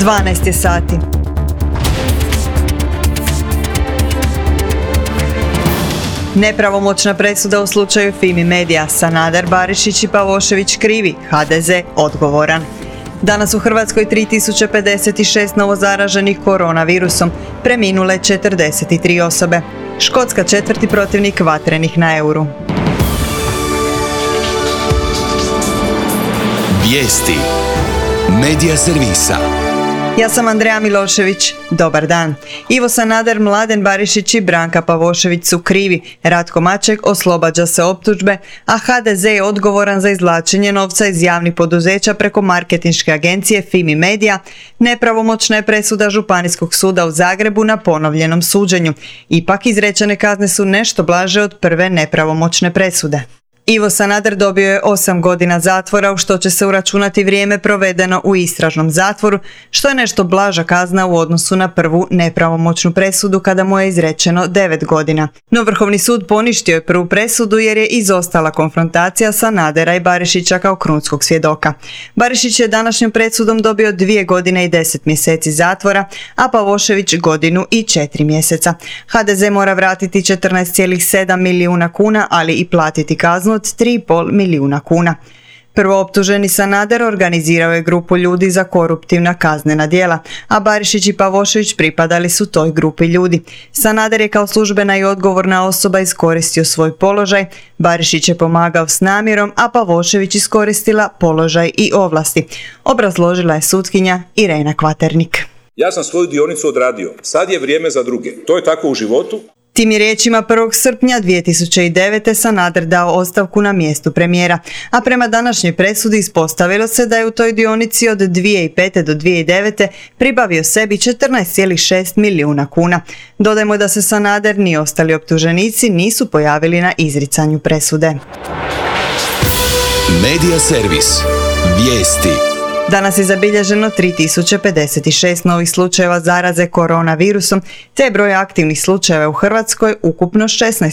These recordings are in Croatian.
12 je sati. Nepravomoćna presuda u slučaju Fimi Media, Sanader, Barišić i Pavošević krivi, HDZ odgovoran. Danas u Hrvatskoj 3056 novozaraženih koronavirusom, preminule 43 osobe. Škotska četvrti protivnik vatrenih na Euru. Vijesti Medija servisa. Ja sam Andreja Milošević. Dobar dan. Ivo Sanader, Mladen Barišić i Branka Pavošević su krivi. Ratko Maček oslobađa se optužbe, a HDZ je odgovoran za izvlačenje novca iz javnih poduzeća preko marketinške agencije Fimi Media. Nepravomoćna je presuda Županijskog suda u Zagrebu na ponovljenom suđenju. Ipak izrečene kazne su nešto blaže od prve nepravomoćne presude. Ivo Sanader dobio je 8 godina zatvora, u što će se uračunati vrijeme provedeno u istražnom zatvoru, što je nešto blaža kazna u odnosu na prvu nepravomoćnu presudu kada mu je izrečeno 9 godina. No Vrhovni sud poništio je prvu presudu jer je izostala konfrontacija Sanadera i Barišića kao krunskog svjedoka. Barišić je današnjom presudom dobio 2 godine i 10 mjeseci zatvora, a Pavošević godinu i 4 mjeseca. HDZ mora vratiti 14,7 milijuna kuna, ali i platiti kaznu od 3,5 milijuna kuna. Prvooptuženi Sanader organizirao je grupu ljudi za koruptivna kaznena djela, a Barišić i Pavošević pripadali su toj grupi ljudi. Sanader je kao službena i odgovorna osoba iskoristio svoj položaj, Barišić je pomagao s namjerom, a Pavošević iskoristila položaj i ovlasti. Obrazložila je sutkinja Irena Kvaternik. Ja sam svoju dionicu odradio, sad je vrijeme za druge. To je tako u životu. Tim je riječima 1. srpnja 2009. Sanader dao ostavku na mjestu premijera, a prema današnjoj presudi ispostavilo se da je u toj dionici od 2005. do 2009. pribavio sebi 14,6 milijuna kuna. Dodajmo da se Sanader ni ostali optuženici nisu pojavili na izricanju presude. Medija servis. Vijesti. Danas je zabilježeno 3056 novih slučajeva zaraze koronavirusom, te je broj aktivnih slučajeva u Hrvatskoj ukupno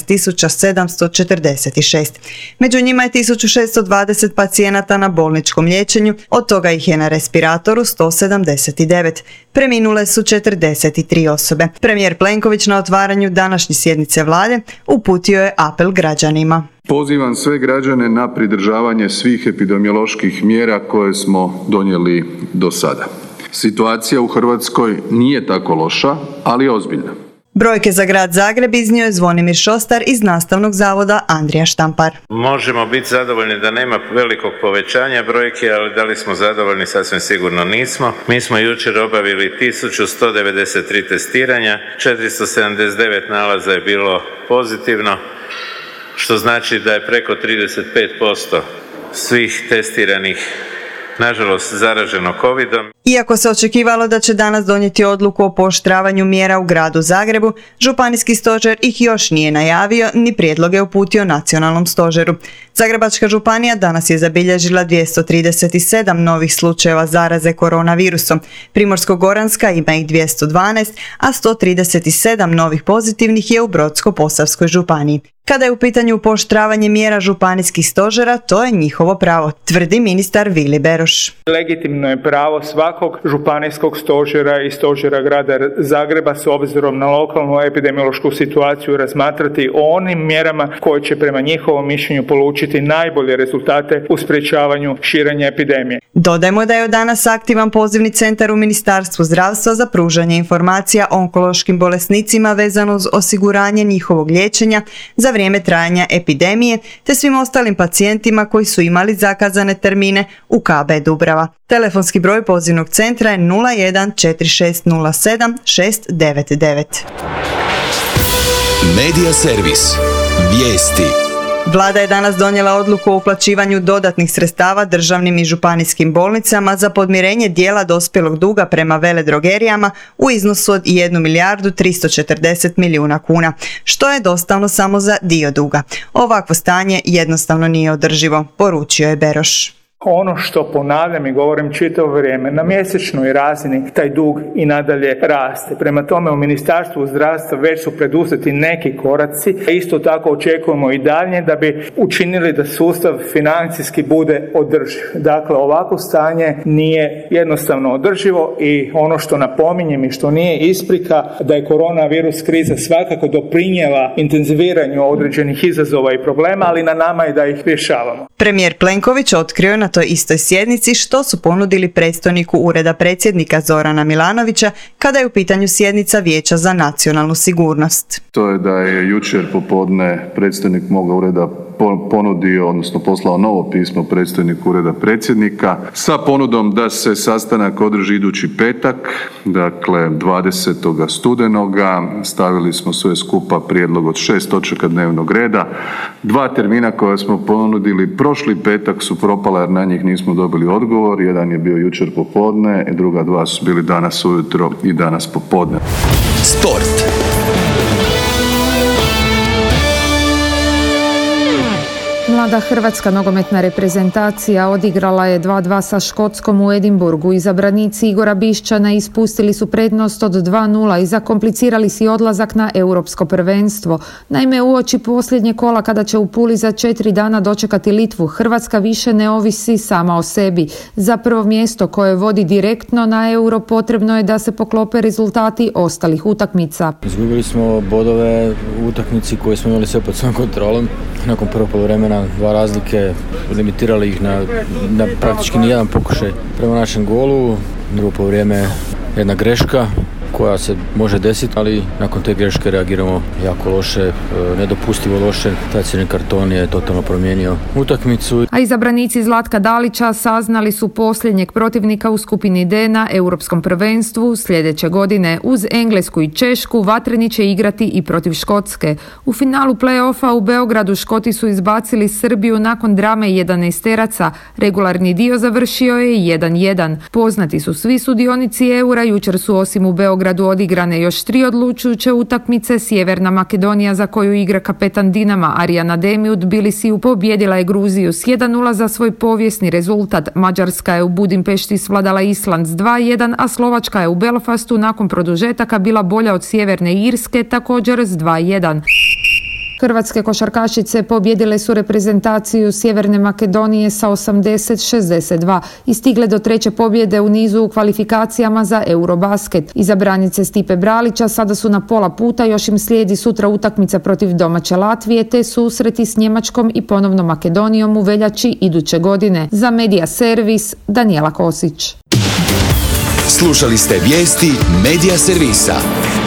16.746. Među njima je 1620 pacijenata na bolničkom liječenju, od toga ih je na respiratoru 179. Preminule su 43 osobe. Premijer Plenković na otvaranju današnje sjednice vlade uputio je apel građanima. Pozivam sve građane na pridržavanje svih epidemioloških mjera koje smo donijeli do sada. Situacija u Hrvatskoj nije tako loša, ali ozbiljna. Brojke za grad Zagreb iznio je Zvonimir Šostar iz Nastavnog zavoda Andrija Štampar. Možemo biti zadovoljni da nema velikog povećanja brojke, ali da li smo zadovoljni sasvim sigurno nismo. Mi smo jučer obavili 1193 testiranja, 479 nalaza je bilo pozitivno, što znači da je preko 35% svih testiranih nažalost zaraženo covidom. Iako se očekivalo da će danas donijeti odluku o pooštravanju mjera u gradu Zagrebu, županijski stožer ih još nije najavio ni prijedloge uputio nacionalnom stožeru. Zagrebačka županija danas je zabilježila 237 novih slučajeva zaraze koronavirusom. Primorsko-goranska ima ih 212, a 137 novih pozitivnih je u Brodsko-posavskoj županiji. Kada je u pitanju pooštravanje mjera županijskih stožera, to je njihovo pravo, tvrdi ministar Vili Beroš. Legitimno je pravo svakog županijskog stožera i stožera grada Zagreba s obzirom na lokalnu epidemiološku situaciju razmatrati o onim mjerama koje će prema njihovom mišljenju polučiti najbolje rezultate u sprječavanju širenja epidemije. Dodajmo da je od danas aktivan pozivni centar u Ministarstvu zdravstva za pružanje informacija onkološkim bolesnicima vezano uz osiguranje njihovog liječenja za vrijeme trajanja epidemije, te svim ostalim pacijentima koji su imali zakazane termine u KB Dubrava. Telefonski broj pozivnog centra je 01 4607 699. Medija servis. Vijesti. Vlada je danas donijela odluku o uplaćivanju dodatnih sredstava državnim i županijskim bolnicama za podmirenje dijela dospjelog duga prema veledrogerijama u iznosu od 1 milijardu 340 milijuna kuna, što je dostatno samo za dio duga. Ovakvo stanje jednostavno nije održivo, poručio je Beroš. Ono što ponavljam i govorim čitavo vrijeme, na mjesečnoj razini taj dug i nadalje raste. Prema tome u Ministarstvu zdravstva već su preduzeti neki koraci. Isto tako očekujemo i dalje da bi učinili da sustav financijski bude održiv. Dakle, ovako stanje nije jednostavno održivo i ono što napominjem i što nije isprika da je koronavirus kriza svakako doprinijela intenziviranju određenih izazova i problema, ali na nama je da ih rješavamo. Premijer Plenković otkrio na toj istoj sjednici što su ponudili predstojniku Ureda predsjednika Zorana Milanovića kada je u pitanju sjednica Vijeća za nacionalnu sigurnost. To je da je jučer popodne predstojnik moga ureda ponudio, odnosno poslao novo pismo predstojniku Ureda predsjednika sa ponudom da se sastanak održi idući petak, dakle 20. studenoga. Stavili smo sve skupa prijedlog od 6 točaka dnevnog reda. 2 termina koja smo ponudili prošli petak su propala jer na njih nismo dobili odgovor. Jedan je bio jučer popodne i druga 2 su bili danas ujutro i danas popodne. Sport. Mlada hrvatska nogometna reprezentacija odigrala je 2:2 sa Škotskom u Edinburgu. Izabranici Igora Bišćana ispustili su prednost od 2:0 i zakomplicirali si odlazak na europsko prvenstvo. Naime, uoči posljednje kola kada će u Puli za 4 dana dočekati Litvu, Hrvatska više ne ovisi sama o sebi. Za prvo mjesto koje vodi direktno na euro potrebno je da se poklope rezultati ostalih utakmica. Izgubili smo bodove u utakmici koje smo imali sve pod svojom kontrolom. Nakon prvog poluvremena 2 razlike, limitirali ih na praktički nijedan pokušaj prema našem golu. Drugo poluvrijeme jedna greška koja se može desiti, ali nakon te greške reagiramo jako loše, nedopustivo loše. Taj crveni karton je totalno promijenio utakmicu. A izabranici Zlatka Dalića saznali su posljednjeg protivnika u skupini D na europskom prvenstvu. Sljedeće godine uz Englesku i Češku Vatreni će igrati i protiv Škotske. U finalu play-offa u Beogradu Škoti su izbacili Srbiju nakon drame 11-teraca. Regularni dio završio je 1:1. Poznati su svi sudionici eura, jučer su osim u Beogradu odigrane još 3 odlučujuće utakmice. Sjeverna Makedonija, za koju igra kapetan Dinama Arjan Ademi u Tbilisiju, pobijedila je Gruziju s 1:0 za svoj povijesni rezultat. Mađarska je u Budimpešti svladala Island s 2:1, a Slovačka je u Belfastu nakon produžetaka bila bolja od Sjeverne Irske, također s 2:1. Hrvatske košarkašice pobijedile su reprezentaciju Sjeverne Makedonije sa 80-62 i stigle do 3. pobjede u nizu u kvalifikacijama za Eurobasket. Izabranice Stipe Bralića sada su na pola puta, još im slijedi sutra utakmica protiv domaće Latvije te susreti s Njemačkom i ponovno Makedonijom u veljači iduće godine. Za Medija Servis, Danijela Kosić. Slušali ste vijesti Medija Servisa.